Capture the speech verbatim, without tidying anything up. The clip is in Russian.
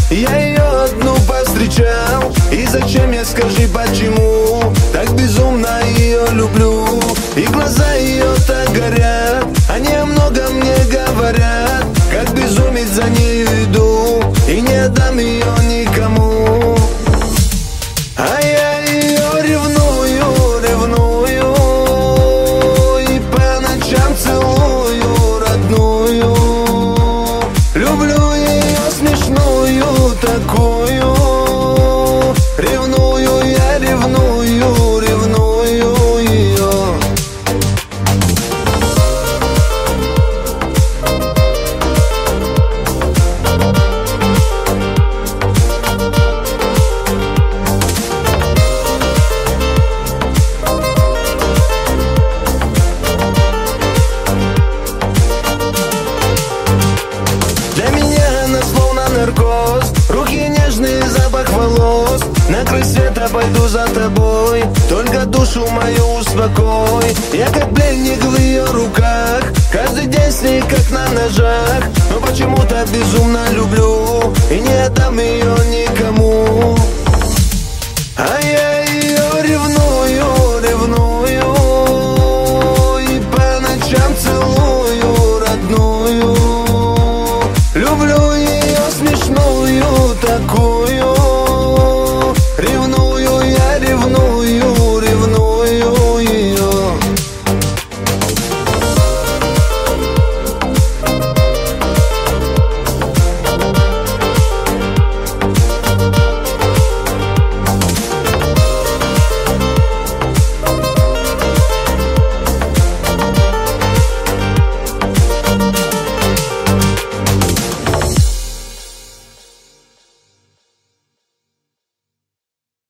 Я ее одну повстречал, и зачем, я скажи, почему так безумно ее люблю? И глаза ее так горят, они о многом мне говорят. Как безумец за нею иду, и не отдам ее никому. А я ее ревную, ревную, и по ночам целую родную. Люблю ее смешную такую, ревную, я ревную, ревную ее. Для меня она словно наркоз, руки нежные, запах волос. На край света пойду за тобой, только душу мою успокой. Я как пленник в ее руках, каждый день с ней как на ножах. Но почему-то безумно люблю, и не отдам ее никому. А я ее ревную.